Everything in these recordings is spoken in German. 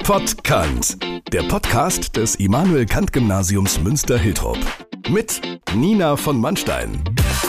Podcast, der Podcast des Immanuel Kant Gymnasiums Münster-Hiltrop mit Nina von Mannstein.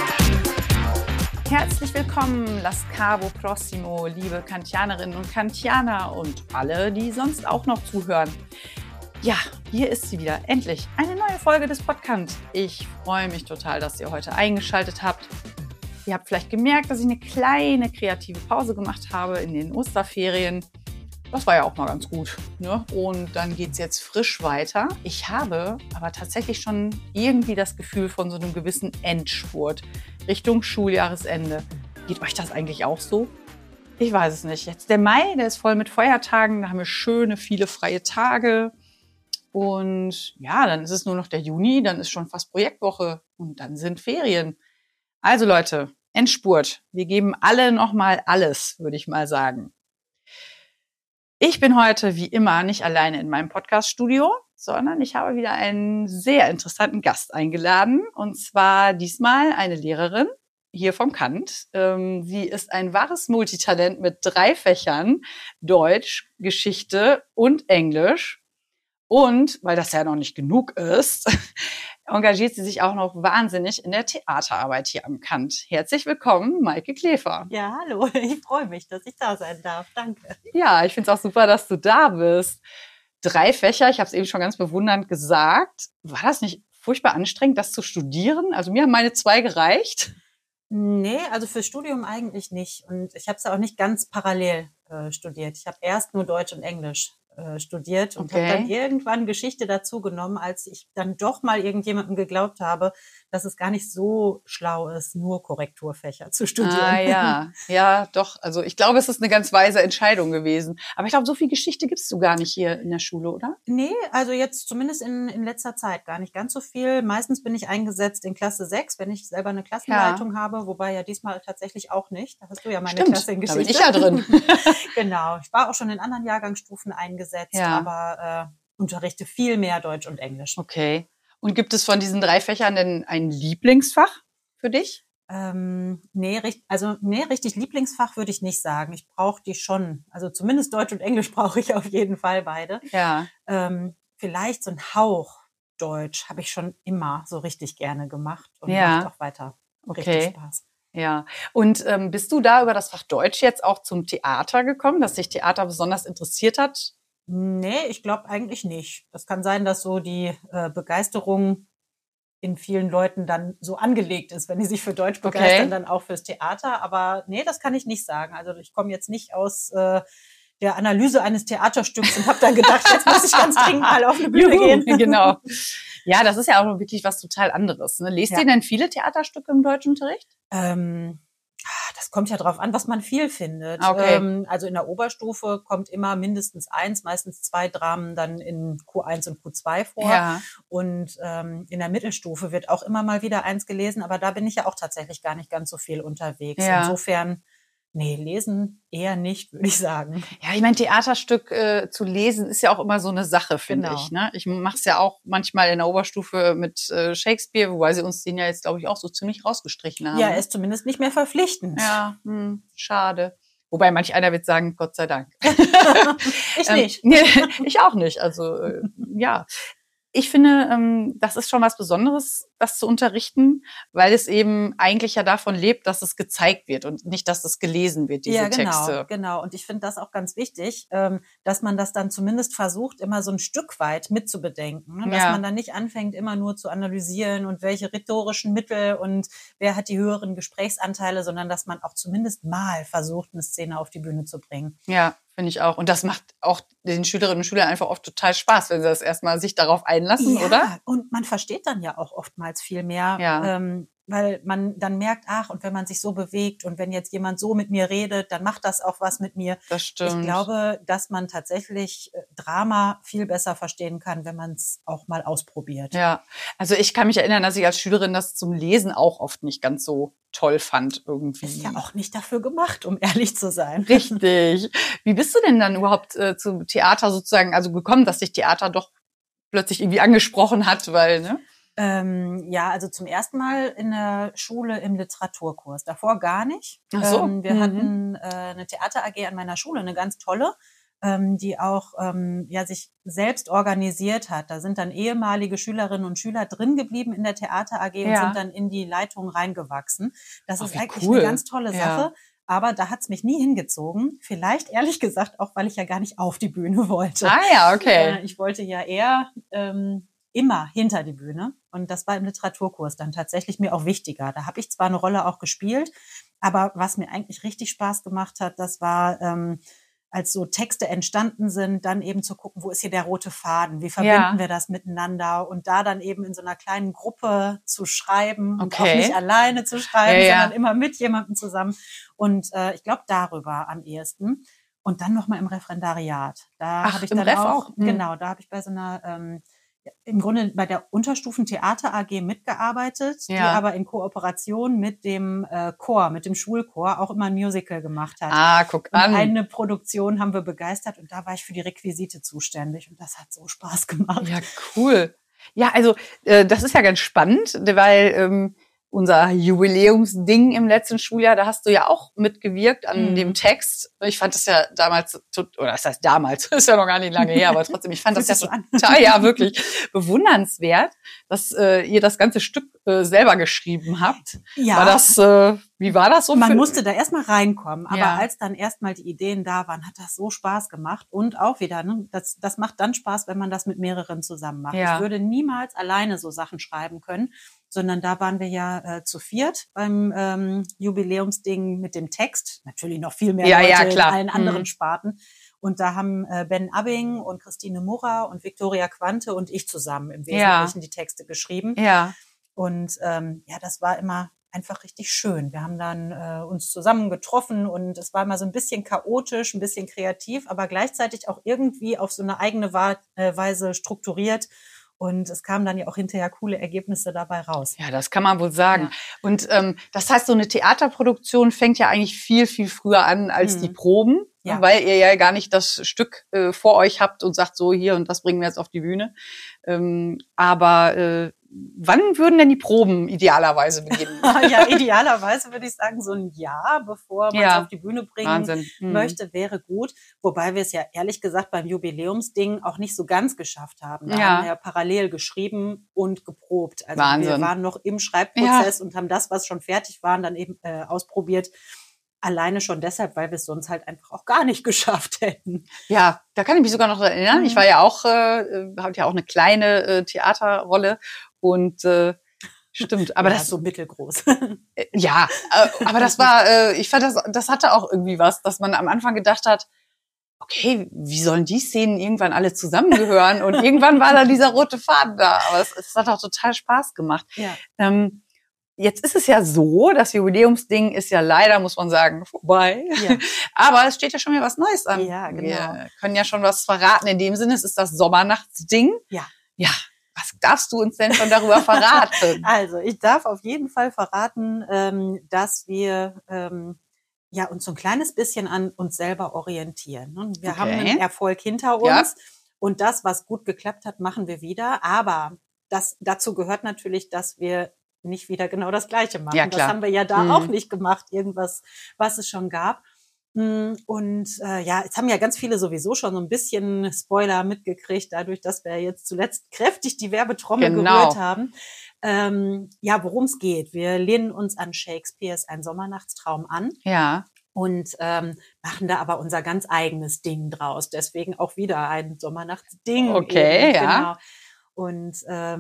Herzlich willkommen, Lascavo Prossimo, liebe Kantianerinnen und Kantianer und alle, die sonst auch noch zuhören. Ja, hier ist sie wieder, endlich, eine neue Folge des Podcasts. Ich freue mich total, dass ihr heute eingeschaltet habt. Ihr habt vielleicht gemerkt, dass ich eine kleine kreative Pause gemacht habe in den Osterferien. Das war ja auch mal ganz gut, ne? Und dann geht's jetzt frisch weiter. Ich habe aber tatsächlich schon irgendwie das Gefühl von so einem gewissen Endspurt Richtung Schuljahresende. Geht euch das eigentlich auch so? Ich weiß es nicht. Jetzt der Mai, der ist voll mit Feiertagen. Da haben wir schöne, viele freie Tage. Und ja, dann ist es nur noch der Juni. Dann ist schon fast Projektwoche. Und dann sind Ferien. Also Leute, Endspurt. Wir geben alle nochmal alles, würde ich mal sagen. Ich bin heute wie immer nicht alleine in meinem Podcast-Studio, sondern ich habe wieder einen sehr interessanten Gast eingeladen. Und zwar diesmal eine Lehrerin hier vom Kant. Sie ist ein wahres Multitalent mit 3 Fächern, Deutsch, Geschichte und Englisch. Und, weil das ja noch nicht genug ist, engagiert sie sich auch noch wahnsinnig in der Theaterarbeit hier am Kant. Herzlich willkommen, Maike Klefer. Ja, hallo, ich freue mich, dass ich da sein darf. Danke. Ja, ich finde es auch super, dass du da bist. 3 Fächer, ich habe es eben schon ganz bewundernd gesagt. War das nicht furchtbar anstrengend, das zu studieren? Also mir haben meine 2 gereicht. Nee, also fürs Studium eigentlich nicht. Und ich habe es ja auch nicht ganz parallel studiert. Ich habe erst nur Deutsch und Englisch studiert und habe dann irgendwann Geschichte dazu genommen, als ich dann doch mal irgendjemandem geglaubt habe, dass es gar nicht so schlau ist, nur Korrekturfächer zu studieren. Ja, doch. Also ich glaube, es ist eine ganz weise Entscheidung gewesen. Aber ich glaube, so viel Geschichte gibst du gar nicht hier in der Schule, oder? Nee, also jetzt zumindest in letzter Zeit gar nicht ganz so viel. Meistens bin ich eingesetzt in Klasse 6, wenn ich selber eine Klassenleitung habe, wobei ja diesmal tatsächlich auch nicht. Da hast du ja meine Klasse in Geschichte. Da bin ich ja drin. Genau. Ich war auch schon in anderen Jahrgangsstufen eingesetzt, aber unterrichte viel mehr Deutsch und Englisch. Okay. Und gibt es von diesen 3 Fächern denn ein Lieblingsfach für dich? Nee, richtig Lieblingsfach würde ich nicht sagen. Ich brauche die schon. Also zumindest Deutsch und Englisch brauche ich auf jeden Fall beide. Ja. Vielleicht so ein Hauch Deutsch habe ich schon immer so richtig gerne gemacht und macht auch weiter richtig Spaß. Ja. Und bist du da über das Fach Deutsch jetzt auch zum Theater gekommen, dass dich Theater besonders interessiert hat? Nee, ich glaube eigentlich nicht. Das kann sein, dass so die Begeisterung in vielen Leuten dann so angelegt ist, wenn die sich für Deutsch begeistern, dann auch fürs Theater. Aber nee, das kann ich nicht sagen. Also ich komme jetzt nicht aus der Analyse eines Theaterstücks und habe dann gedacht, jetzt muss ich ganz dringend mal auf eine Bühne gehen. Genau. Ja, das ist ja auch wirklich was total anderes. Ne? Lest ihr denn viele Theaterstücke im Deutschunterricht? Das kommt ja drauf an, was man viel findet. Okay. Also in der Oberstufe kommt immer mindestens 1, meistens 2 Dramen dann in Q1 und Q2 vor. Ja. Und in der Mittelstufe wird auch immer mal wieder 1 gelesen, aber da bin ich ja auch tatsächlich gar nicht ganz so viel unterwegs. Ja. Insofern, nee, lesen eher nicht, würde ich sagen. Ja, ich meine, Theaterstück zu lesen ist ja auch immer so eine Sache, finde ich. Ne? Ich mache es ja auch manchmal in der Oberstufe mit Shakespeare, wobei sie uns den ja jetzt, glaube ich, auch so ziemlich rausgestrichen haben. Ja, er ist zumindest nicht mehr verpflichtend. Ja, schade. Wobei manch einer wird sagen, Gott sei Dank. Ich nicht. Nee, ich auch nicht. Also ja. Ich finde, das ist schon was Besonderes, das zu unterrichten, weil es eben eigentlich ja davon lebt, dass es gezeigt wird und nicht, dass es gelesen wird, diese Texte. Ja, genau. Und ich finde das auch ganz wichtig, dass man das dann zumindest versucht, immer so ein Stück weit mitzubedenken. Ne? Dass man dann nicht anfängt, immer nur zu analysieren und welche rhetorischen Mittel und wer hat die höheren Gesprächsanteile, sondern dass man auch zumindest mal versucht, eine Szene auf die Bühne zu bringen. Ja, finde ich auch. Und das macht auch den Schülerinnen und Schülern einfach oft total Spaß, wenn sie das erstmal sich darauf einlassen, oder? Ja, und man versteht dann ja auch oftmals viel mehr, weil man dann merkt, und wenn man sich so bewegt und wenn jetzt jemand so mit mir redet, dann macht das auch was mit mir. Das stimmt. Ich glaube, dass man tatsächlich Drama viel besser verstehen kann, wenn man es auch mal ausprobiert. Ja, also ich kann mich erinnern, dass ich als Schülerin das zum Lesen auch oft nicht ganz so toll fand irgendwie. Ist ja auch nicht dafür gemacht, um ehrlich zu sein. Richtig. Wie bist du denn dann überhaupt zum Theater sozusagen, also gekommen, dass dich Theater doch plötzlich irgendwie angesprochen hat, weil, ne? Also zum ersten Mal in der Schule im Literaturkurs. Davor gar nicht. Ach so. Wir hatten eine Theater-AG an meiner Schule, eine ganz tolle. die auch sich selbst organisiert hat. Da sind dann ehemalige Schülerinnen und Schüler drin geblieben in der Theater AG und sind dann in die Leitung reingewachsen. Das ist eigentlich eine ganz tolle Sache. Aber da hat's mich nie hingezogen. Vielleicht, ehrlich gesagt, auch, weil ich ja gar nicht auf die Bühne wollte. Ah ja, okay. Ich wollte ja eher immer hinter die Bühne. Und das war im Literaturkurs dann tatsächlich mir auch wichtiger. Da habe ich zwar eine Rolle auch gespielt, aber was mir eigentlich richtig Spaß gemacht hat, das war, als so Texte entstanden sind, dann eben zu gucken, wo ist hier der rote Faden? Wie verbinden wir das miteinander? Und da dann eben in so einer kleinen Gruppe zu schreiben und auch nicht alleine zu schreiben, sondern immer mit jemandem zusammen. Und ich glaube, darüber am ehesten. Und dann nochmal im Referendariat. Da habe ich dann auch. Genau, da habe ich bei so einer im Grunde bei der Unterstufen-Theater AG mitgearbeitet, die aber in Kooperation mit dem Chor, mit dem Schulchor auch immer ein Musical gemacht hat. Ah, guck an. Und eine Produktion haben wir begeistert und da war ich für die Requisite zuständig und das hat so Spaß gemacht. Ja, cool. Ja, also das ist ja ganz spannend, weil unser Jubiläumsding im letzten Schuljahr, da hast du ja auch mitgewirkt an dem Text. Ich fand das ja damals, oder das heißt damals, ist ja noch gar nicht lange her, aber trotzdem, ich fand das ja total, ja wirklich bewundernswert, dass ihr das ganze Stück selber geschrieben habt. Ja. War das, wie war das so? Man musste da erstmal reinkommen, aber als dann erstmal die Ideen da waren, hat das so Spaß gemacht und auch wieder, ne, das macht dann Spaß, wenn man das mit mehreren zusammen macht. Ich würde niemals alleine so Sachen schreiben können, sondern da waren wir ja zu viert beim Jubiläumsding mit dem Text. Natürlich noch viel mehr Leute in allen anderen Sparten. Und da haben Ben Abbing und Christine Murrer und Viktoria Quante und ich zusammen im Wesentlichen die Texte geschrieben. Ja. Und das war immer einfach richtig schön. Wir haben dann uns zusammen getroffen und es war immer so ein bisschen chaotisch, ein bisschen kreativ, aber gleichzeitig auch irgendwie auf so eine eigene Weise strukturiert. Und es kamen dann ja auch hinterher coole Ergebnisse dabei raus. Ja, das kann man wohl sagen. Ja. Und das heißt, so eine Theaterproduktion fängt ja eigentlich viel, viel früher an als die Proben, weil ihr ja gar nicht das Stück vor euch habt und sagt, so hier und das bringen wir jetzt auf die Bühne. Aber wann würden denn die Proben idealerweise beginnen? Ja, idealerweise würde ich sagen, so ein Jahr, bevor man es auf die Bühne bringen möchte, wäre gut. Wobei wir es ja ehrlich gesagt beim Jubiläumsding auch nicht so ganz geschafft haben. Da haben wir ja parallel geschrieben und geprobt. Also wir waren noch im Schreibprozess und haben das, was schon fertig war, dann eben ausprobiert. Alleine schon deshalb, weil wir es sonst halt einfach auch gar nicht geschafft hätten. Ja, da kann ich mich sogar noch erinnern. Ich war ja auch, hatte ja auch eine kleine Theaterrolle und stimmt. Aber das so mittelgroß. Aber das war, ich fand das hatte auch irgendwie was, dass man am Anfang gedacht hat, okay, wie sollen die Szenen irgendwann alle zusammengehören? Und irgendwann war da dieser rote Faden da. Aber es hat auch total Spaß gemacht. Ja. Jetzt ist es ja so, das Jubiläumsding ist ja leider, muss man sagen, vorbei. Ja. Aber es steht ja schon wieder was Neues an. Ja, genau. Wir können ja schon was verraten. In dem Sinne, es ist das Sommernachtsding. Ja. Ja. Was darfst du uns denn schon darüber verraten? Also, ich darf auf jeden Fall verraten, dass wir uns so ein kleines bisschen an uns selber orientieren. Wir haben einen Erfolg hinter uns und das, was gut geklappt hat, machen wir wieder. Aber dazu gehört natürlich, dass wir nicht wieder genau das Gleiche machen. Ja, das haben wir ja da auch nicht gemacht, irgendwas, was es schon gab. Und jetzt haben ja ganz viele sowieso schon so ein bisschen Spoiler mitgekriegt, dadurch, dass wir jetzt zuletzt kräftig die Werbetrommel gerührt haben. Worum es geht. Wir lehnen uns an Shakespeares Ein Sommernachtstraum an. Ja. Und machen da aber unser ganz eigenes Ding draus. Deswegen auch wieder ein Sommernachtsding. Okay, eben, genau. Und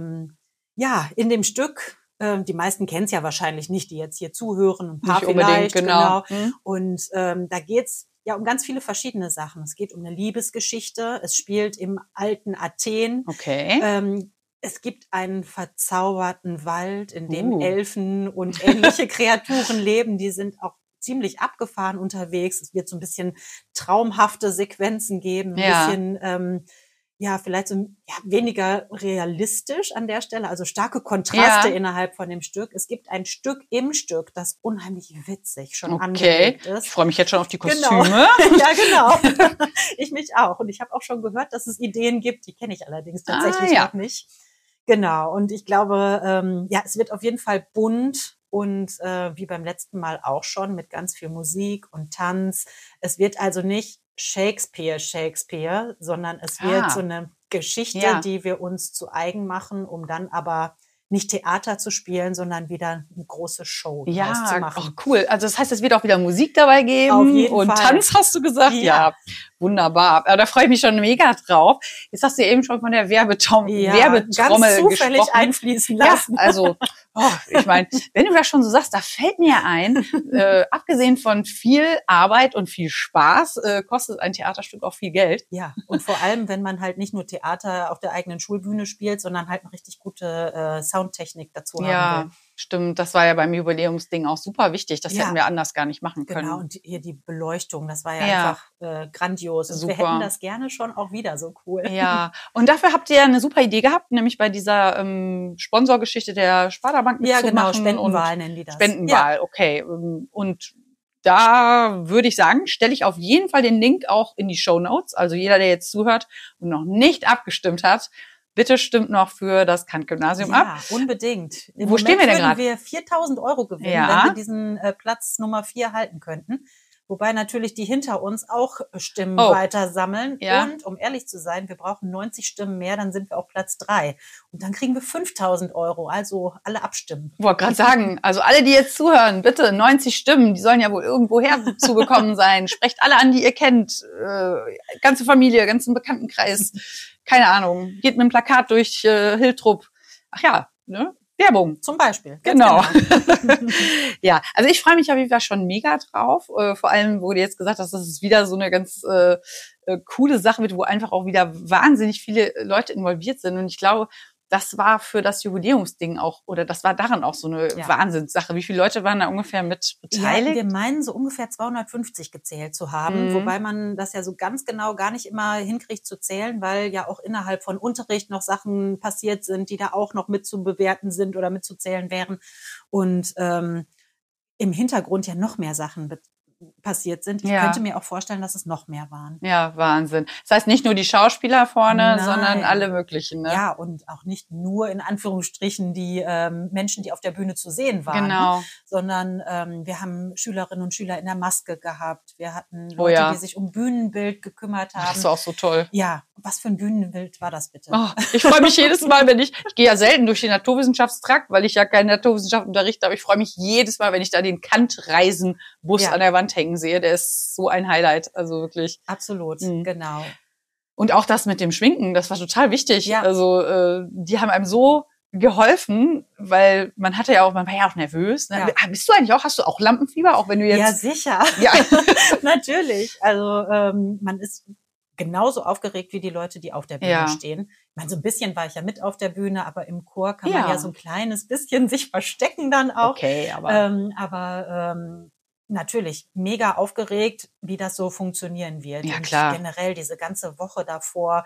in dem Stück, die meisten kennen es ja wahrscheinlich nicht, die jetzt hier zuhören, ein paar nicht vielleicht. Genau. Und da geht's ja um ganz viele verschiedene Sachen. Es geht um eine Liebesgeschichte. Es spielt im alten Athen. Okay. Es gibt einen verzauberten Wald, in dem Elfen und ähnliche Kreaturen leben. Die sind auch ziemlich abgefahren unterwegs. Es wird so ein bisschen traumhafte Sequenzen geben, ein bisschen vielleicht so weniger realistisch an der Stelle, also starke Kontraste innerhalb von dem Stück. Es gibt ein Stück im Stück, das unheimlich witzig schon angelegt ist. Ich freue mich jetzt schon auf die Kostüme. Genau. Ja, genau. Ich mich auch. Und ich habe auch schon gehört, dass es Ideen gibt, die kenne ich allerdings tatsächlich noch nicht. Genau. Und ich glaube, es wird auf jeden Fall bunt und wie beim letzten Mal auch schon mit ganz viel Musik und Tanz. Es wird also nicht Shakespeare, sondern es wird so eine Geschichte, die wir uns zu eigen machen, um dann aber nicht Theater zu spielen, sondern wieder eine große Show draus zu machen. Ja, cool. Also das heißt, es wird auch wieder Musik dabei geben. Auf jeden und Fall. Tanz, hast du gesagt? Ja, wunderbar. Aber da freue ich mich schon mega drauf. Jetzt hast du ja eben schon von der Werbetrommel ganz zufällig gesprochen. Einfließen lassen. Ja, also ich meine, wenn du das schon so sagst, da fällt mir ein, abgesehen von viel Arbeit und viel Spaß, kostet ein Theaterstück auch viel Geld. Ja, und vor allem, wenn man halt nicht nur Theater auf der eigenen Schulbühne spielt, sondern halt eine richtig gute Soundtechnik dazu haben will. Stimmt. Das war ja beim Jubiläumsding auch super wichtig. Das hätten wir anders gar nicht machen können. Genau, und hier die Beleuchtung, das war ja einfach grandios. Und wir hätten das gerne schon auch wieder so cool. Ja, und dafür habt ihr eine super Idee gehabt, nämlich bei dieser Sponsorgeschichte der Sparda-Bank mitzumachen. Ja, genau, Spendenwahl nennen die das. Spendenwahl, okay. Und da würde ich sagen, stelle ich auf jeden Fall den Link auch in die Shownotes. Also jeder, der jetzt zuhört und noch nicht abgestimmt hat, bitte stimmt noch für das Kant-Gymnasium ab. Ja, unbedingt. Wo stehen wir denn gerade? Würden wir 4.000 € gewinnen, wenn wir diesen Platz Nummer 4 halten könnten. Wobei natürlich die hinter uns auch Stimmen weiter sammeln. Ja. Und um ehrlich zu sein, wir brauchen 90 Stimmen mehr, dann sind wir auf Platz 3. Und dann kriegen wir 5.000 €. Also alle abstimmen. Ich wollte gerade sagen, also alle, die jetzt zuhören, bitte 90 Stimmen, die sollen ja wohl irgendwo herzubekommen sein. Sprecht alle an, die ihr kennt. Ganze Familie, ganzen Bekanntenkreis. Keine Ahnung. Geht mit einem Plakat durch Hiltrup. Ach ja, ne? Werbung. Zum Beispiel. Genau. Ja, also ich freue mich auf jeden Fall schon mega drauf. Vor allem, wo du jetzt gesagt hast, dass es wieder so eine ganz coole Sache wird, wo einfach auch wieder wahnsinnig viele Leute involviert sind. Und ich glaube, das war für das Jubiläumsding auch, oder das war daran auch so eine Wahnsinnssache. Wie viele Leute waren da ungefähr mit beteiligt? Ja, wir meinen so ungefähr 250 gezählt zu haben, wobei man das ja so ganz genau gar nicht immer hinkriegt zu zählen, weil ja auch innerhalb von Unterricht noch Sachen passiert sind, die da auch noch mit zu bewerten sind oder mitzuzählen wären. Und im Hintergrund ja noch mehr Sachen passiert sind. Ich könnte mir auch vorstellen, dass es noch mehr waren. Ja, Wahnsinn. Das heißt nicht nur die Schauspieler vorne, sondern alle möglichen. Ne? Ja, und auch nicht nur in Anführungsstrichen die Menschen, die auf der Bühne zu sehen waren. Genau. Sondern wir haben Schülerinnen und Schüler in der Maske gehabt. Wir hatten Leute, die sich um Bühnenbild gekümmert haben. Das ist auch so toll. Ja, was für ein Bühnenbild war das bitte? Oh, ich freue mich jedes Mal, wenn ich gehe ja selten durch den Naturwissenschaftstrakt, weil ich ja keine Naturwissenschaft unterrichte, aber ich freue mich jedes Mal, wenn ich da den Kant-Reisen-Bus an der Wand hängen sehe. Der ist so ein Highlight, also wirklich. Absolut, genau. Und auch das mit dem Schminken, das war total wichtig. Ja. Also die haben einem so geholfen, weil man war ja auch nervös. Ne? Ja. Bist du eigentlich auch, hast du auch Lampenfieber, auch wenn du jetzt... Ja, sicher. Ja. Natürlich. Also man ist genauso aufgeregt wie die Leute, die auf der Bühne stehen. Ich meine, so ein bisschen war ich ja mit auf der Bühne, aber im Chor kann man ja so ein kleines bisschen sich verstecken dann auch. Okay, aber natürlich mega aufgeregt, wie das so funktionieren wird. Ja, und klar. Generell diese ganze Woche davor,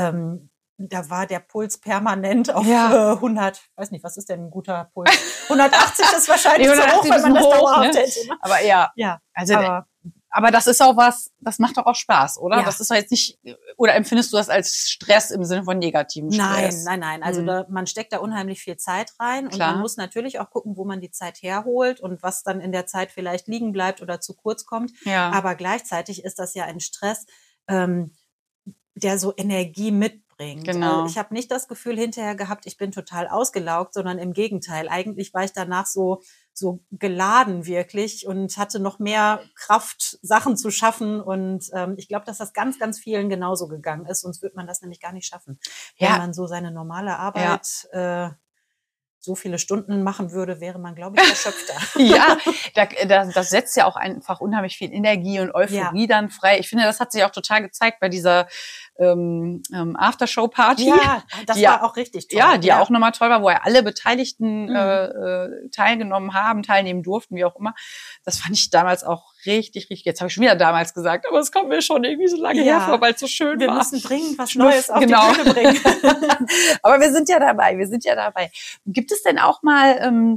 da war der Puls permanent auf 100, weiß nicht, was ist denn ein guter Puls? 180 ist wahrscheinlich so hoch, wenn man das dauerhaft hätte. Ne? Aber also aber das ist auch was, das macht doch auch Spaß, oder? Ja. Das ist doch jetzt nicht, oder empfindest du das als Stress im Sinne von negativen Stress? Nein. Also man steckt da unheimlich viel Zeit rein. Klar. Und man muss natürlich auch gucken, wo man die Zeit herholt und was dann in der Zeit vielleicht liegen bleibt oder zu kurz kommt. Ja. Aber gleichzeitig ist das ja ein Stress, der so Energie mitbringt. Genau. Ich habe nicht das Gefühl hinterher gehabt, ich bin total ausgelaugt, sondern im Gegenteil. Eigentlich war ich danach so geladen wirklich und hatte noch mehr Kraft, Sachen zu schaffen. Und ich glaube, dass das ganz, ganz vielen genauso gegangen ist. Sonst wird man das nämlich gar nicht schaffen. Wenn man so seine normale Arbeit so viele Stunden machen würde, wäre man, glaube ich, erschöpfter. Ja, das setzt ja auch einfach unheimlich viel Energie und Euphorie dann frei. Ich finde, das hat sich auch total gezeigt bei dieser Aftershow-Party. Ja, das war auch richtig toll. Ja, die auch nochmal toll war, wo ja alle Beteiligten teilnehmen durften, wie auch immer. Das fand ich damals auch richtig. Jetzt habe ich schon wieder damals gesagt, aber es kommt mir schon irgendwie so lange hervor, weil es so schön war. Wir müssen dringend was Neues auf die Bühne bringen. Aber wir sind ja dabei. Gibt es denn auch mal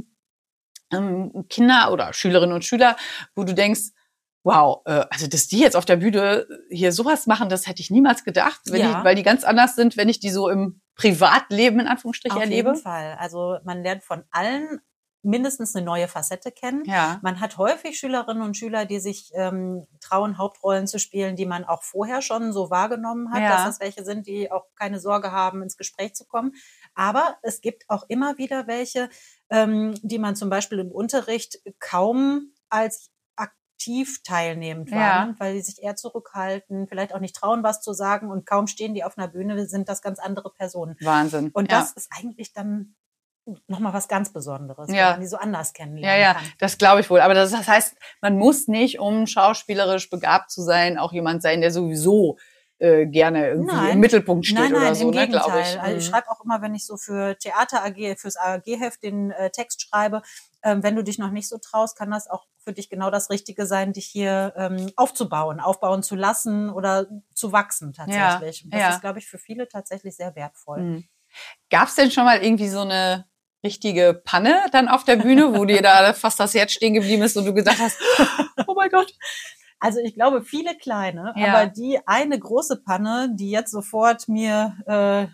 Kinder oder Schülerinnen und Schüler, wo du denkst, wow, also dass die jetzt auf der Bühne hier sowas machen, das hätte ich niemals gedacht, weil die ganz anders sind, wenn ich die so im Privatleben in Anführungsstrichen erlebe? Auf jeden Fall. Also man lernt von allen mindestens eine neue Facette kennen. Ja. Man hat häufig Schülerinnen und Schüler, die sich trauen, Hauptrollen zu spielen, die man auch vorher schon so wahrgenommen hat, dass das welche sind, die auch keine Sorge haben, ins Gespräch zu kommen. Aber es gibt auch immer wieder welche, die man zum Beispiel im Unterricht kaum als aktiv teilnehmend wahrnimmt, weil die sich eher zurückhalten, vielleicht auch nicht trauen, was zu sagen und kaum stehen die auf einer Bühne, sind das ganz andere Personen. Wahnsinn. Und das ist eigentlich dann nochmal was ganz Besonderes, wenn man die so anders kennenlernen kann. Das glaube ich wohl. Aber das heißt, man muss nicht, um schauspielerisch begabt zu sein, auch jemand sein, der sowieso gerne irgendwie im Mittelpunkt steht oder so, ne, glaube ich. Also ich schreibe auch immer, wenn ich so für Theater AG, fürs AG-Heft den Text schreibe, wenn du dich noch nicht so traust, kann das auch für dich genau das Richtige sein, dich hier aufbauen zu lassen oder zu wachsen tatsächlich. Das ist, glaube ich, für viele tatsächlich sehr wertvoll. Gab es denn schon mal irgendwie so eine richtige Panne dann auf der Bühne, wo dir da fast das Herz stehen geblieben ist und du gesagt hast, oh mein Gott. Also ich glaube, viele kleine, aber die eine große Panne, die jetzt sofort mir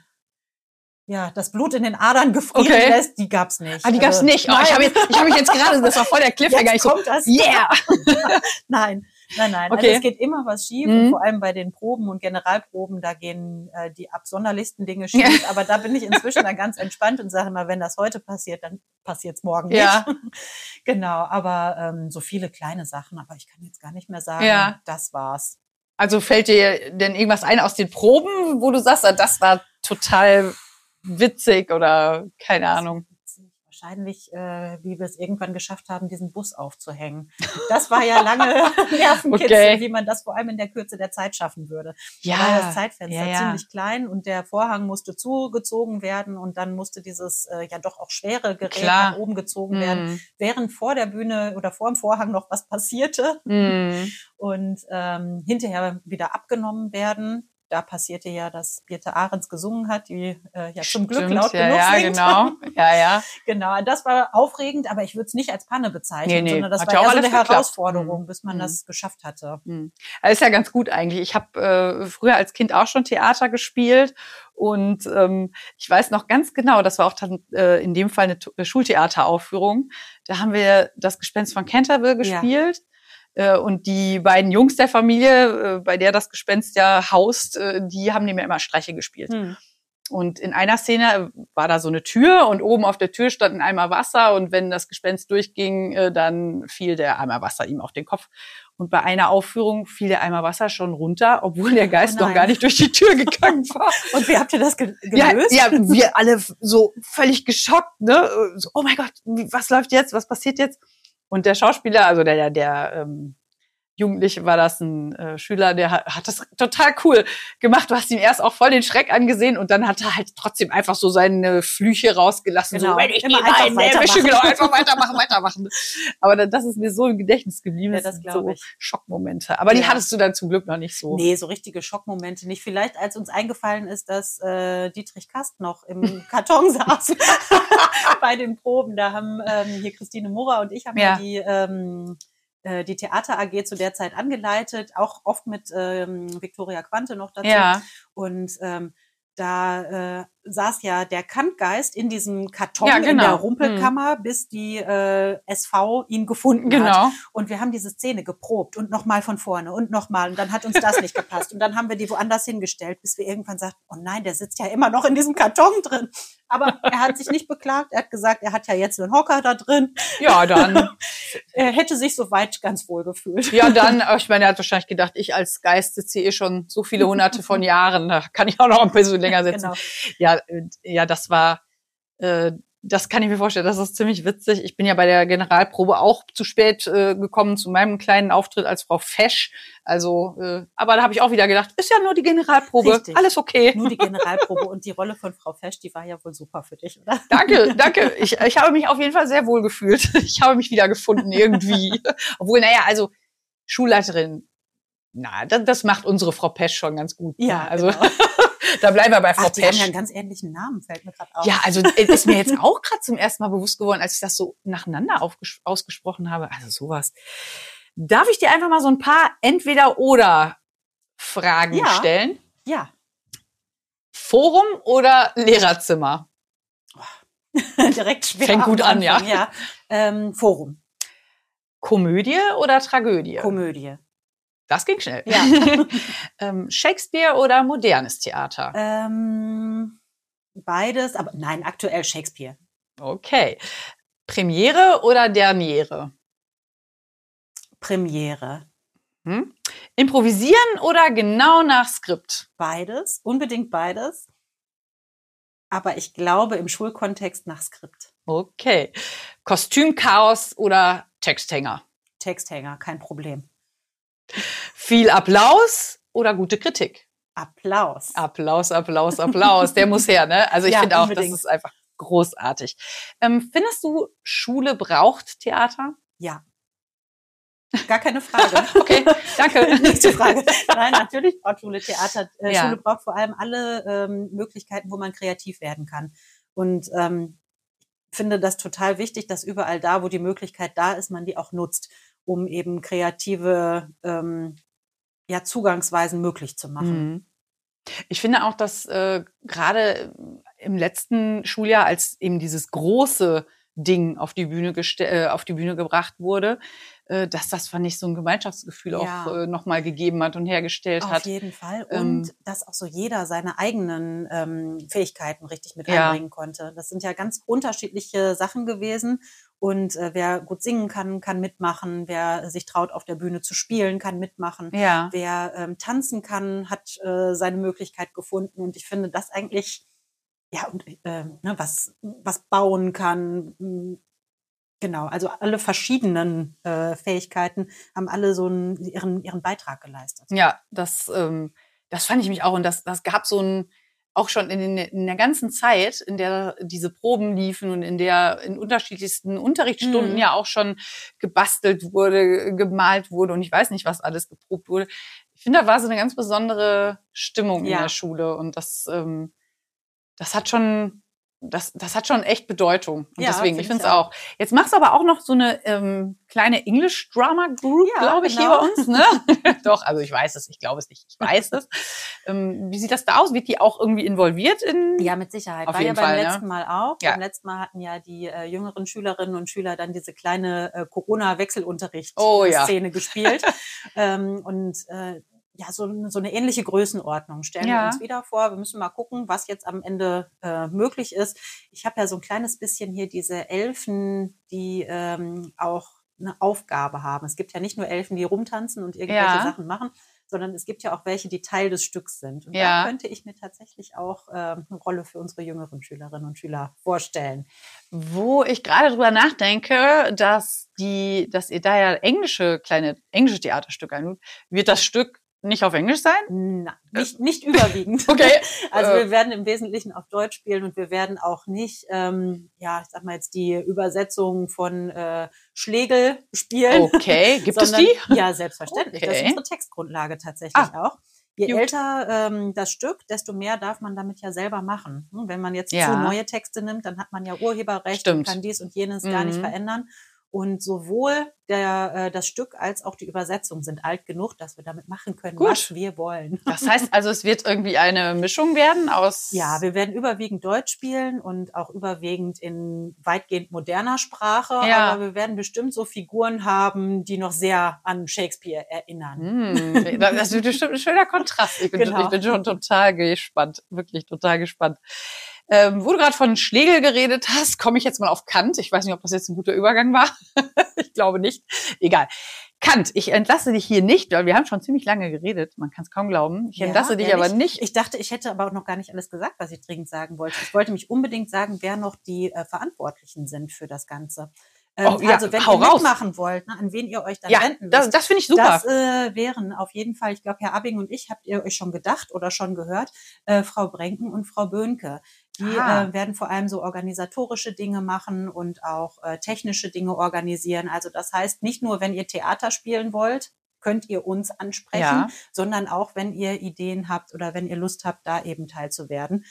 das Blut in den Adern gefrieren lässt, die gab's nicht. Die gab's nicht. Oh, ich hab mich jetzt gerade, das war voll der Cliffhanger. Jetzt kommt das. Yeah! Nein. Okay. Also es geht immer was schief, und vor allem bei den Proben und Generalproben, da gehen die absonderlichsten Dinge schief. Aber da bin ich inzwischen dann ganz entspannt und sage immer, wenn das heute passiert, dann passiert's morgen nicht. Genau, aber so viele kleine Sachen, aber ich kann jetzt gar nicht mehr sagen, das war's. Also fällt dir denn irgendwas ein aus den Proben, wo du sagst, das war total witzig oder keine Ahnung? Wahrscheinlich, wie wir es irgendwann geschafft haben, diesen Bus aufzuhängen. Das war ja lange Nervenkitzel, wie man das vor allem in der Kürze der Zeit schaffen würde. Da war das Zeitfenster ziemlich klein und der Vorhang musste zugezogen werden und dann musste dieses doch auch schwere Gerät nach oben gezogen werden, während vor der Bühne oder vor dem Vorhang noch was passierte und hinterher wieder abgenommen werden. Da passierte ja, dass Birte Ahrens gesungen hat, die zum Glück laut genug singt. Genau, das war aufregend, aber ich würde es nicht als Panne bezeichnen, sondern das war ja so eine Herausforderung, bis man das geschafft hatte. Das ist ja ganz gut eigentlich. Ich habe früher als Kind auch schon Theater gespielt und ich weiß noch ganz genau, das war auch in dem Fall eine Schultheateraufführung. Da haben wir das Gespenst von Canterville gespielt. Und die beiden Jungs der Familie, bei der das Gespenst ja haust, die haben mir immer Streiche gespielt. Und in einer Szene war da so eine Tür und oben auf der Tür stand ein Eimer Wasser und wenn das Gespenst durchging, dann fiel der Eimer Wasser ihm auf den Kopf. Und bei einer Aufführung fiel der Eimer Wasser schon runter, obwohl der Geist noch gar nicht durch die Tür gegangen war. Und wie habt ihr das gelöst? Ja, wir alle so völlig geschockt, ne? So, oh mein Gott, was läuft jetzt? Was passiert jetzt? Und der Schauspieler, also der Jugendliche war das ein Schüler, der hat das total cool gemacht. Du hast ihm erst auch voll den Schreck angesehen und dann hat er halt trotzdem einfach so seine Flüche rausgelassen. Genau. So, wenn ich immer einfach weitermachen. Aber das ist mir so im Gedächtnis geblieben. Ja, das sind so ich. Schockmomente. Aber die hattest du dann zum Glück noch nicht so. Nee, so richtige Schockmomente nicht. Vielleicht, als uns eingefallen ist, dass Dietrich Kast noch im Karton saß bei den Proben. Da haben hier Christine Murrer und ich haben die Theater AG zu der Zeit angeleitet, auch oft mit Viktoria Quante noch dazu. Und da saß ja der Kantgeist in diesem Karton in der Rumpelkammer, bis die SV ihn gefunden hat. Und wir haben diese Szene geprobt und nochmal von vorne und nochmal. Und dann hat uns das nicht gepasst. Und dann haben wir die woanders hingestellt, bis wir irgendwann sagten, oh nein, der sitzt ja immer noch in diesem Karton drin. Aber er hat sich nicht beklagt. Er hat gesagt, er hat ja jetzt einen Hocker da drin. Ja, dann. Er hätte sich soweit ganz wohl gefühlt. Ja, dann, ich meine, er hat wahrscheinlich gedacht, ich als Geist sitze schon so viele hunderte von Jahren, da kann ich auch noch ein bisschen länger sitzen. Genau. Ja, das war, das kann ich mir vorstellen, das ist ziemlich witzig. Ich bin ja bei der Generalprobe auch zu spät gekommen zu meinem kleinen Auftritt als Frau Fesch. Also, aber da habe ich auch wieder gedacht, ist ja nur die Generalprobe, richtig. Alles okay. Nur die Generalprobe und die Rolle von Frau Fesch, die war ja wohl super für dich, oder? Danke. Ich habe mich auf jeden Fall sehr wohl gefühlt. Ich habe mich wieder gefunden irgendwie. Obwohl, also Schulleiterin, das macht unsere Frau Pesch schon ganz gut. Ja, also genau. Da bleiben wir bei Frau Pesch. Die haben ja einen ganz ähnlichen Namen, fällt mir gerade auf. Ja, also ist mir jetzt auch gerade zum ersten Mal bewusst geworden, als ich das so nacheinander ausgesprochen habe. Also sowas. Darf ich dir einfach mal so ein paar Entweder-oder-Fragen stellen? Ja. Forum oder Lehrerzimmer? Direkt schwer. Fängt gut an, ja. Forum. Komödie oder Tragödie? Komödie. Das ging schnell. Ja. Shakespeare oder modernes Theater? Beides, aber nein, aktuell Shakespeare. Okay. Premiere oder Derniere? Premiere. Improvisieren oder genau nach Skript? Beides, unbedingt beides. Aber ich glaube im Schulkontext nach Skript. Okay. Kostümchaos oder Texthänger? Texthänger, kein Problem. Viel Applaus oder gute Kritik? Applaus. Applaus, Applaus, Applaus. Der muss her, ne? Also ich finde auch, unbedingt. das ist einfach großartig. Findest du, Schule braucht Theater? Ja. Gar keine Frage. Okay, danke. Nächste Frage. Nein, natürlich braucht Schule Theater. Ja. Schule braucht vor allem alle Möglichkeiten, wo man kreativ werden kann. Und ich finde das total wichtig, dass überall da, wo die Möglichkeit da ist, man die auch nutzt, um eben kreative Zugangsweisen möglich zu machen. Ich finde auch, dass gerade im letzten Schuljahr, als eben dieses große Ding auf die Bühne gebracht wurde, dass das, fand ich, so ein Gemeinschaftsgefühl auch nochmal gegeben hat und hergestellt hat. Auf jeden Fall. Und dass auch so jeder seine eigenen Fähigkeiten richtig mit einbringen konnte. Das sind ja ganz unterschiedliche Sachen gewesen. Und wer gut singen kann, kann mitmachen. Wer sich traut, auf der Bühne zu spielen, kann mitmachen. Ja. Wer tanzen kann, hat seine Möglichkeit gefunden. Und ich finde das eigentlich, was bauen kann. Genau, also alle verschiedenen Fähigkeiten haben alle so ihren Beitrag geleistet. Ja, das fand ich mich auch. Und das gab so auch schon in der ganzen Zeit, in der diese Proben liefen und in unterschiedlichsten Unterrichtsstunden ja auch schon gebastelt wurde, gemalt wurde und ich weiß nicht, was alles geprobt wurde. Ich finde, da war so eine ganz besondere Stimmung in der Schule und das hat schon echt Bedeutung. Und deswegen, ich finde es auch. Jetzt machst du aber auch noch so eine kleine English-Drama-Group, glaube ich, genau. hier bei uns. Ne? Doch, also ich weiß es, ich glaube es nicht, ich weiß es. Wie sieht das da aus? Wird die auch irgendwie involviert in? Ja, mit Sicherheit. Auf War jeden ja beim Fall, letzten Mal auch. Ja. Beim letzten Mal hatten ja die jüngeren Schülerinnen und Schüler dann diese kleine Corona-Wechselunterricht-Szene gespielt. So eine ähnliche Größenordnung stellen wir uns wieder vor. Wir müssen mal gucken, was jetzt am Ende möglich ist. Ich habe ja so ein kleines bisschen hier diese Elfen, die auch eine Aufgabe haben. Es gibt ja nicht nur Elfen, die rumtanzen und irgendwelche Sachen machen, sondern es gibt ja auch welche, die Teil des Stücks sind. Und da könnte ich mir tatsächlich auch eine Rolle für unsere jüngeren Schülerinnen und Schüler vorstellen. Wo ich gerade drüber nachdenke, dass ihr da ja englische Theaterstücke einübt, wird das Stück nicht auf Englisch sein? Nein, nicht überwiegend. Okay. Also wir werden im Wesentlichen auf Deutsch spielen und wir werden auch nicht, ich sag mal jetzt die Übersetzung von Schlegel spielen. Okay, gibt es die? Ja, selbstverständlich. Das ist unsere Textgrundlage tatsächlich auch. Je älter das Stück, desto mehr darf man damit ja selber machen. Wenn man jetzt zu neue Texte nimmt, dann hat man ja Urheberrecht und kann dies und jenes gar nicht verändern. Und sowohl das Stück als auch die Übersetzung sind alt genug, dass wir damit machen können, was wir wollen. Das heißt also, es wird irgendwie eine Mischung werden aus... Ja, wir werden überwiegend Deutsch spielen und auch überwiegend in weitgehend moderner Sprache. Ja. Aber wir werden bestimmt so Figuren haben, die noch sehr an Shakespeare erinnern. Das wird bestimmt ein schöner Kontrast. Ich bin schon total gespannt. Wirklich total gespannt. Wo du gerade von Schlegel geredet hast, komme ich jetzt mal auf Kant. Ich weiß nicht, ob das jetzt ein guter Übergang war. Ich glaube nicht. Egal. Kant, ich entlasse dich hier nicht, weil wir haben schon ziemlich lange geredet. Man kann es kaum glauben. Ich entlasse dich aber nicht. Ich dachte, ich hätte aber auch noch gar nicht alles gesagt, was ich dringend sagen wollte. Ich wollte mich unbedingt sagen, wer noch die Verantwortlichen sind für das Ganze. Also wenn ihr mitmachen wollt, an wen ihr euch dann wenden müsst. Das finde ich super. Das wären auf jeden Fall, ich glaube, Herr Abing und ich, habt ihr euch schon gedacht oder schon gehört, Frau Brenken und Frau Böhnke. Die werden vor allem so organisatorische Dinge machen und auch technische Dinge organisieren. Also das heißt, nicht nur, wenn ihr Theater spielen wollt, könnt ihr uns ansprechen, sondern auch, wenn ihr Ideen habt oder wenn ihr Lust habt, da eben teilzuwerden,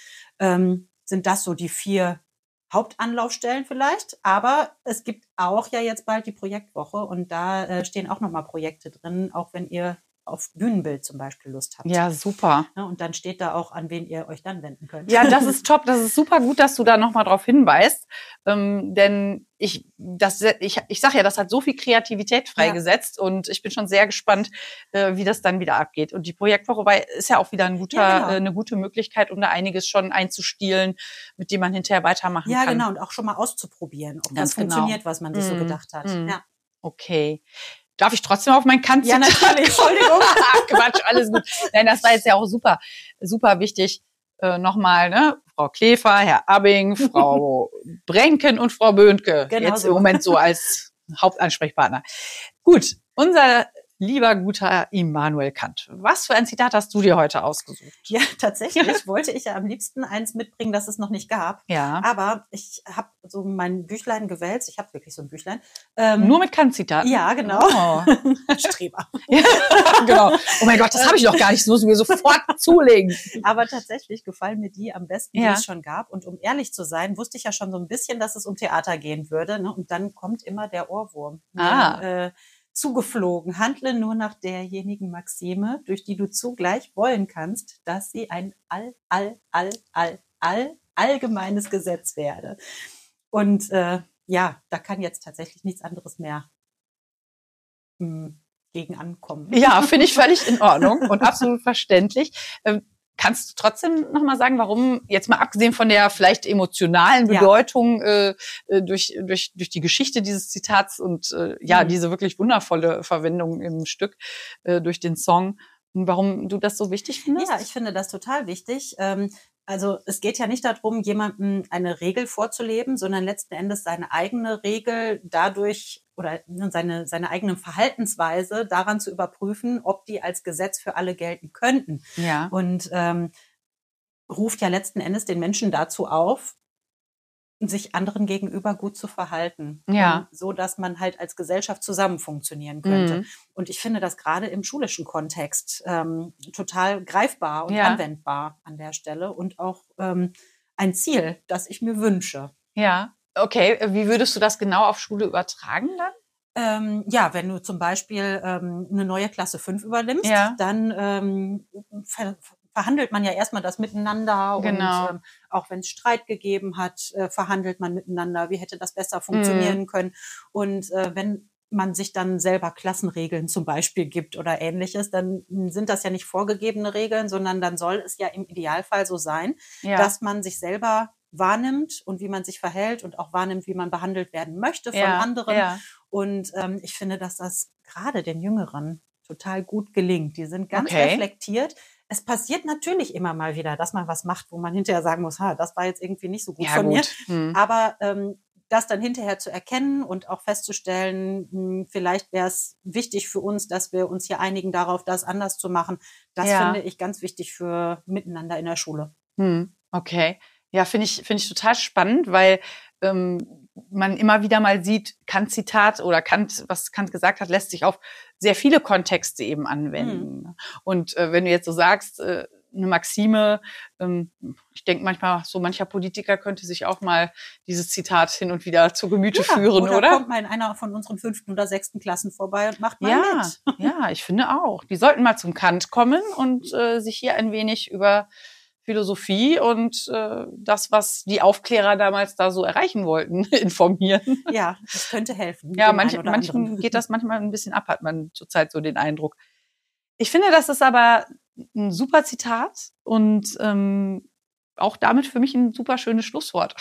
sind das so die 4 Hauptanlaufstellen vielleicht, aber es gibt auch ja jetzt bald die Projektwoche und da stehen auch nochmal Projekte drin, auch wenn ihr auf Bühnenbild zum Beispiel Lust habt. Ja, super. Ja, und dann steht da auch, an wen ihr euch dann wenden könnt. Ja, das ist top. Das ist super gut, dass du da nochmal drauf hinweist. Denn ich sag ja, das hat so viel Kreativität freigesetzt und ich bin schon sehr gespannt, wie das dann wieder abgeht. Und die Projektwoche ist ja auch wieder eine gute Möglichkeit, um da einiges schon einzustielen, mit dem man hinterher weitermachen kann. Ja, genau. Und auch schon mal auszuprobieren, ob das funktioniert, was man sich so gedacht hat. Ja. Okay. Darf ich trotzdem auf mein Kant-Zitat? Ja, natürlich. Entschuldigung. Quatsch, alles gut. Nein, das war jetzt ja auch super, super wichtig. Nochmal, ne? Frau Klever, Herr Abbing, Frau Brenken und Frau Böhnke. Genau jetzt so. Im Moment so als Hauptansprechpartner. Gut, unser lieber, guter Immanuel Kant. Was für ein Zitat hast du dir heute ausgesucht? Ja, tatsächlich wollte ich ja am liebsten eins mitbringen, das es noch nicht gab. Ja. Aber ich habe so mein Büchlein gewälzt. Ich habe wirklich so ein Büchlein. Nur mit Kant-Zitaten? Ja, genau. Oh. Streber. Ja, genau. Oh mein Gott, das habe ich noch gar nicht. Das muss ich mir sofort zulegen. Aber tatsächlich gefallen mir die am besten, die es schon gab. Und um ehrlich zu sein, wusste ich ja schon so ein bisschen, dass es um Theater gehen würde. Ne? Und dann kommt immer der Ohrwurm. Zugeflogen. Handle nur nach derjenigen Maxime, durch die du zugleich wollen kannst, dass sie ein allgemeines Gesetz werde. Und ja, da kann jetzt tatsächlich nichts anderes mehr gegen ankommen. Ja, finde ich völlig in Ordnung und absolut verständlich. Kannst du trotzdem nochmal sagen, warum, jetzt mal abgesehen von der vielleicht emotionalen Bedeutung durch die Geschichte dieses Zitats und diese wirklich wundervolle Verwendung im Stück durch den Song, warum du das so wichtig findest? Ja, ich finde das total wichtig. Also es geht ja nicht darum, jemandem eine Regel vorzuleben, sondern letzten Endes seine eigene Regel dadurch oder seine eigene Verhaltensweise daran zu überprüfen, ob die als Gesetz für alle gelten könnten. Ja. Und ruft ja letzten Endes den Menschen dazu auf, sich anderen gegenüber gut zu verhalten. Ja. So, dass man halt als Gesellschaft zusammen funktionieren könnte. Und ich finde das gerade im schulischen Kontext total greifbar und anwendbar an der Stelle und auch ein Ziel, das ich mir wünsche. Ja, okay. Wie würdest du das genau auf Schule übertragen dann? Ja, wenn du zum Beispiel eine neue Klasse 5 übernimmst, dann verhandelt man ja erstmal das miteinander und auch wenn es Streit gegeben hat, verhandelt man miteinander, wie hätte das besser funktionieren können. Und wenn man sich dann selber Klassenregeln zum Beispiel gibt oder Ähnliches, dann sind das ja nicht vorgegebene Regeln, sondern dann soll es ja im Idealfall so sein, dass man sich selber wahrnimmt und wie man sich verhält und auch wahrnimmt, wie man behandelt werden möchte von anderen. Ja. Und ich finde, dass das gerade den Jüngeren total gut gelingt. Die sind ganz reflektiert. Es passiert natürlich immer mal wieder, dass man was macht, wo man hinterher sagen muss, das war jetzt irgendwie nicht so gut von mir. Aber das dann hinterher zu erkennen und auch festzustellen, vielleicht wäre es wichtig für uns, dass wir uns hier einigen darauf, das anders zu machen. Das finde ich ganz wichtig für Miteinander in der Schule. Okay. Ja, finde ich total spannend, weil man immer wieder mal sieht, Kant-Zitat oder was Kant gesagt hat, lässt sich auf sehr viele Kontexte eben anwenden. Und wenn du jetzt so sagst, eine Maxime, ich denke manchmal, so mancher Politiker könnte sich auch mal dieses Zitat hin und wieder zu Gemüte führen, oder? Kommt mal in einer von unseren 5. oder 6. Klassen vorbei und macht mal mit. Ja, ich finde auch. Die sollten mal zum Kant kommen und sich hier ein wenig über Philosophie und das, was die Aufklärer damals da so erreichen wollten, informieren. Ja, das könnte helfen. Ja, manchen geht das manchmal ein bisschen ab, hat man zurzeit so den Eindruck. Ich finde, das ist aber ein super Zitat und auch damit für mich ein super schönes Schlusswort.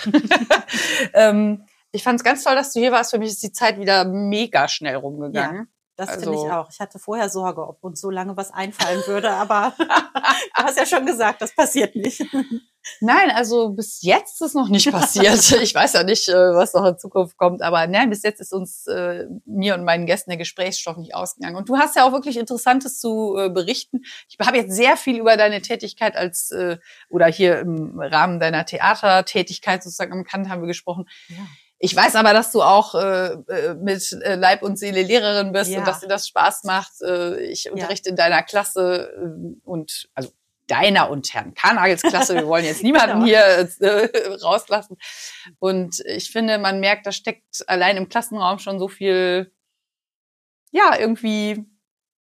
Ich fand es ganz toll, dass du hier warst. Für mich ist die Zeit wieder mega schnell rumgegangen. Ja. Das finde ich auch. Ich hatte vorher Sorge, ob uns so lange was einfallen würde, aber du hast ja schon gesagt, das passiert nicht. Nein, also bis jetzt ist noch nicht passiert. Ich weiß ja nicht, was noch in Zukunft kommt, aber nein, bis jetzt ist uns, mir und meinen Gästen, der Gesprächsstoff nicht ausgegangen. Und du hast ja auch wirklich Interessantes zu berichten. Ich habe jetzt sehr viel über deine Tätigkeit oder hier im Rahmen deiner Theatertätigkeit sozusagen am Kant haben wir gesprochen. Ja. Ich weiß aber, dass du auch mit Leib und Seele Lehrerin bist und dass dir das Spaß macht. Ich unterrichte in deiner Klasse und also deiner und Herrn Karnagels Klasse. Wir wollen jetzt niemanden hier rauslassen. Und ich finde, man merkt, da steckt allein im Klassenraum schon so viel, irgendwie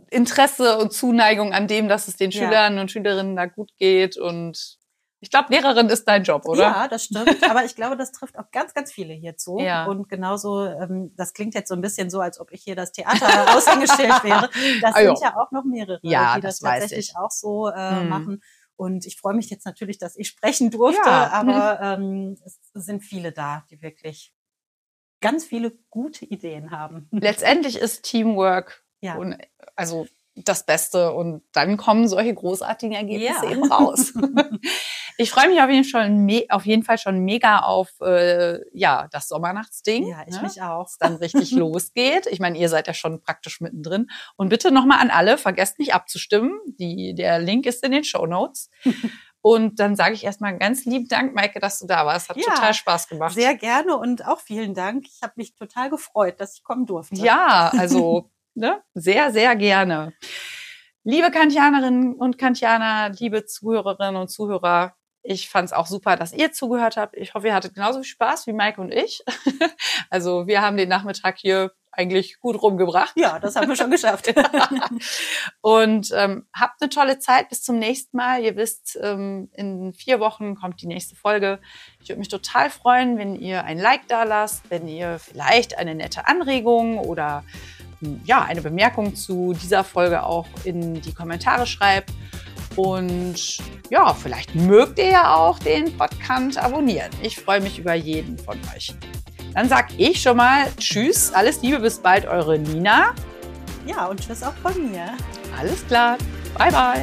Interesse und Zuneigung an dem, dass es den Schülern und Schülerinnen da gut geht. Und ich glaube, Lehrerin ist dein Job, oder? Ja, das stimmt. Aber ich glaube, das trifft auch ganz, ganz viele hierzu. Ja. Und genauso, das klingt jetzt so ein bisschen so, als ob ich hier das Theater aushängestellt wäre. Das sind ja auch noch mehrere, die das tatsächlich auch so machen. Und ich freue mich jetzt natürlich, dass ich sprechen durfte. Aber es sind viele da, die wirklich ganz viele gute Ideen haben. Letztendlich ist Teamwork also das Beste und dann kommen solche großartigen Ergebnisse eben raus. Ich freue mich auf jeden Fall schon mega auf das Sommernachtsding. Ja, ich mich auch. Es dann richtig losgeht. Ich meine, ihr seid ja schon praktisch mittendrin. Und bitte nochmal an alle, vergesst nicht abzustimmen. Der Link ist in den Shownotes. Und dann sage ich erstmal ganz lieben Dank, Maike, dass du da warst. Hat total Spaß gemacht. Sehr gerne und auch vielen Dank. Ich habe mich total gefreut, dass ich kommen durfte. Ja, also sehr, sehr gerne. Liebe Kantianerinnen und Kantianer, liebe Zuhörerinnen und Zuhörer, ich fand es auch super, dass ihr zugehört habt. Ich hoffe, ihr hattet genauso viel Spaß wie Maike und ich. Also wir haben den Nachmittag hier eigentlich gut rumgebracht. Ja, das haben wir schon geschafft. Und habt eine tolle Zeit. Bis zum nächsten Mal. Ihr wisst, in 4 Wochen kommt die nächste Folge. Ich würde mich total freuen, wenn ihr ein Like da lasst, wenn ihr vielleicht eine nette Anregung oder eine Bemerkung zu dieser Folge auch in die Kommentare schreibt. Und vielleicht mögt ihr ja auch den Podcast abonnieren. Ich freue mich über jeden von euch. Dann sag ich schon mal Tschüss, alles Liebe, bis bald, eure Nina. Ja, und Tschüss auch von mir. Alles klar, bye bye.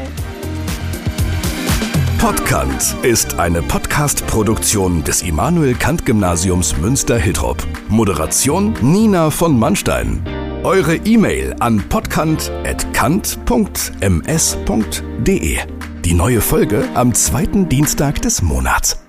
Podcast ist eine Podcast-Produktion des Immanuel-Kant-Gymnasiums Münster-Hiltrop. Moderation Nina von Mannstein. Eure E-Mail an podcast@kant.ms.de. Die neue Folge am 2. Dienstag des Monats.